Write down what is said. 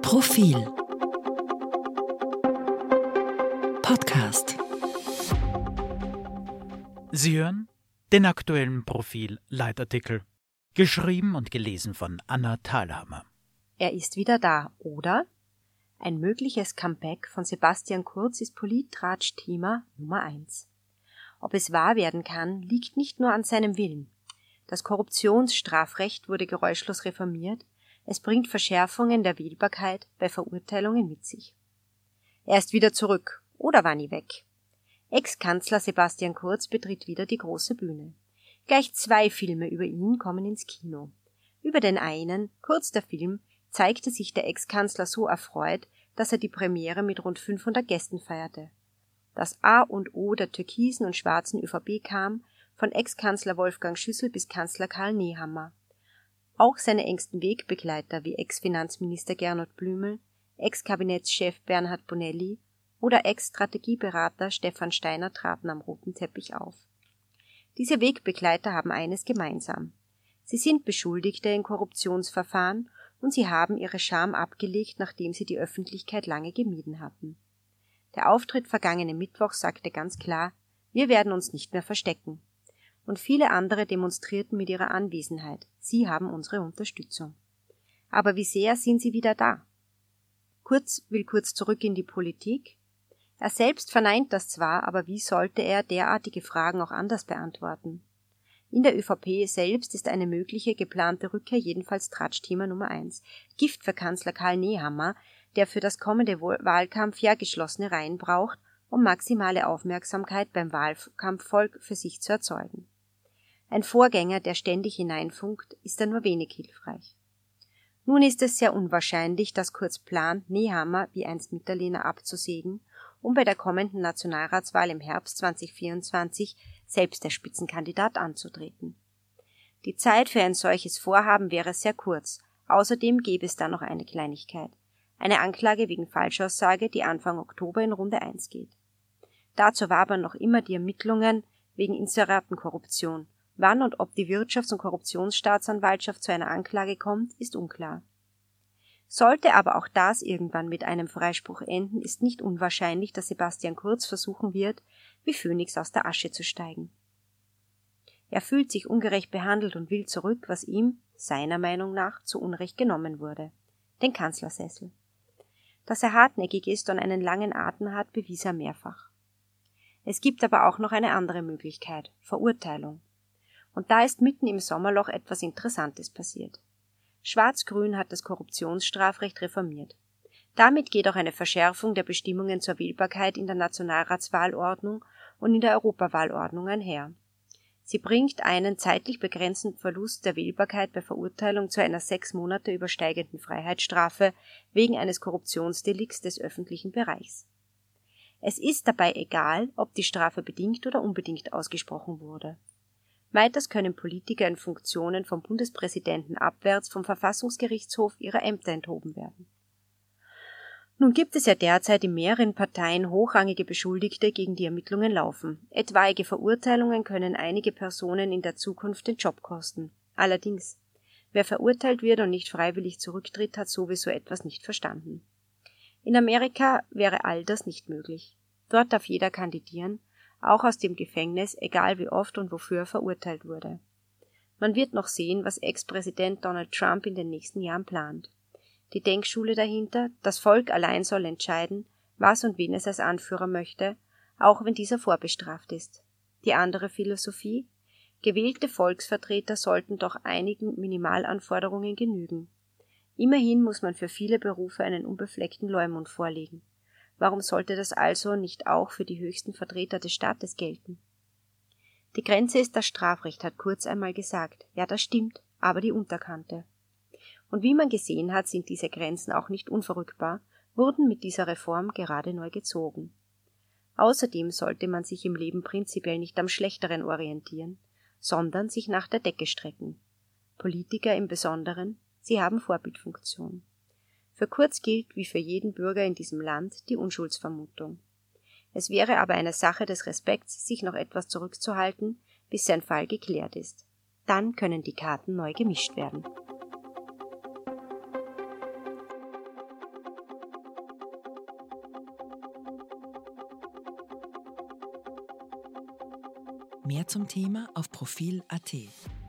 Profil Podcast. Sie hören den aktuellen Profil-Leitartikel, geschrieben und gelesen von Anna Thalhammer. Er ist wieder da, oder? Ein mögliches Comeback von Sebastian Kurz ist Polit-Tratsch-Thema Nummer 1. Ob es wahr werden kann, liegt nicht nur an seinem Willen. Das Korruptionsstrafrecht wurde geräuschlos reformiert, es bringt Verschärfungen der Wählbarkeit bei Verurteilungen mit sich. Er ist wieder zurück, oder war nie weg. Ex-Kanzler Sebastian Kurz betritt wieder die große Bühne. Gleich 2 Filme über ihn kommen ins Kino. Über den einen, Kurz der Film, zeigte sich der Ex-Kanzler so erfreut, dass er die Premiere mit rund 500 Gästen feierte. Das A und O der türkisen und schwarzen ÖVP kam von Ex-Kanzler Wolfgang Schüssel bis Kanzler Karl Nehammer. Auch seine engsten Wegbegleiter wie Ex-Finanzminister Gernot Blümel, Ex-Kabinettschef Bernhard Bonelli oder Ex-Strategieberater Stefan Steiner traten am roten Teppich auf. Diese Wegbegleiter haben eines gemeinsam. Sie sind Beschuldigte in Korruptionsverfahren und sie haben ihre Scham abgelegt, nachdem sie die Öffentlichkeit lange gemieden hatten. Der Auftritt vergangenen Mittwoch sagte ganz klar, wir werden uns nicht mehr verstecken. Und viele andere demonstrierten mit ihrer Anwesenheit. Sie haben unsere Unterstützung. Aber wie sehr sind sie wieder da? Kurz will Kurz zurück in die Politik. Er selbst verneint das zwar, aber wie sollte er derartige Fragen auch anders beantworten? In der ÖVP selbst ist eine mögliche geplante Rückkehr jedenfalls Tratsch-Thema Nummer 1. Gift für Kanzler Karl Nehammer, der für das kommende Wahlkampf ja geschlossene Reihen braucht, um maximale Aufmerksamkeit beim Wahlkampfvolk für sich zu erzeugen. Ein Vorgänger, der ständig hineinfunkt, ist da nur wenig hilfreich. Nun ist es sehr unwahrscheinlich, dass Kurz plant, Nehammer wie einst Mitterlehner abzusägen, um bei der kommenden Nationalratswahl im Herbst 2024 selbst der Spitzenkandidat anzutreten. Die Zeit für ein solches Vorhaben wäre sehr kurz, außerdem gäbe es da noch eine Kleinigkeit. Eine Anklage wegen Falschaussage, die Anfang Oktober in Runde 1 geht. Dazu war aber noch immer die Ermittlungen wegen Inseratenkorruption. Wann und ob die Wirtschafts- und Korruptionsstaatsanwaltschaft zu einer Anklage kommt, ist unklar. Sollte aber auch das irgendwann mit einem Freispruch enden, ist nicht unwahrscheinlich, dass Sebastian Kurz versuchen wird, wie Phönix aus der Asche zu steigen. Er fühlt sich ungerecht behandelt und will zurück, was ihm, seiner Meinung nach, zu Unrecht genommen wurde: den Kanzlersessel. Dass er hartnäckig ist und einen langen Atem hat, bewies er mehrfach. Es gibt aber auch noch eine andere Möglichkeit: Verurteilung. Und da ist mitten im Sommerloch etwas Interessantes passiert. Schwarz-Grün hat das Korruptionsstrafrecht reformiert. Damit geht auch eine Verschärfung der Bestimmungen zur Wählbarkeit in der Nationalratswahlordnung und in der Europawahlordnung einher. Sie bringt einen zeitlich begrenzten Verlust der Wählbarkeit bei Verurteilung zu einer 6 Monate übersteigenden Freiheitsstrafe wegen eines Korruptionsdelikts des öffentlichen Bereichs. Es ist dabei egal, ob die Strafe bedingt oder unbedingt ausgesprochen wurde. Weiters können Politiker in Funktionen vom Bundespräsidenten abwärts vom Verfassungsgerichtshof ihrer Ämter enthoben werden. Nun gibt es ja derzeit in mehreren Parteien hochrangige Beschuldigte, gegen die Ermittlungen laufen. Etwaige Verurteilungen können einige Personen in der Zukunft den Job kosten. Allerdings, wer verurteilt wird und nicht freiwillig zurücktritt, hat sowieso etwas nicht verstanden. In Amerika wäre all das nicht möglich. Dort darf jeder kandidieren, auch aus dem Gefängnis, egal wie oft und wofür er verurteilt wurde. Man wird noch sehen, was Ex-Präsident Donald Trump in den nächsten Jahren plant. Die Denkschule dahinter, das Volk allein soll entscheiden, was und wen es als Anführer möchte, auch wenn dieser vorbestraft ist. Die andere Philosophie: gewählte Volksvertreter sollten doch einigen Minimalanforderungen genügen. Immerhin muss man für viele Berufe einen unbefleckten Leumund vorlegen. Warum sollte das also nicht auch für die höchsten Vertreter des Staates gelten? Die Grenze ist das Strafrecht, hat Kurz einmal gesagt. Ja, das stimmt, aber die Unterkante. Und wie man gesehen hat, sind diese Grenzen auch nicht unverrückbar, wurden mit dieser Reform gerade neu gezogen. Außerdem sollte man sich im Leben prinzipiell nicht am Schlechteren orientieren, sondern sich nach der Decke strecken. Politiker im Besonderen, sie haben Vorbildfunktion. Für Kurz gilt, wie für jeden Bürger in diesem Land, die Unschuldsvermutung. Es wäre aber eine Sache des Respekts, sich noch etwas zurückzuhalten, bis sein Fall geklärt ist. Dann können die Karten neu gemischt werden. Mehr zum Thema auf Profil.at.